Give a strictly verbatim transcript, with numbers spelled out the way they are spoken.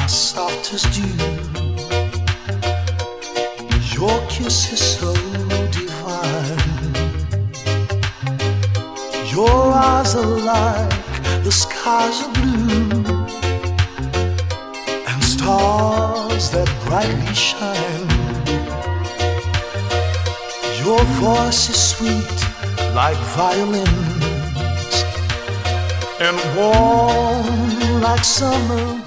soft as dew. Your kiss is so divine. Your eyes are like the skies are blue, and stars that brightly shine. Your voice is sweet like violins, and warm like summer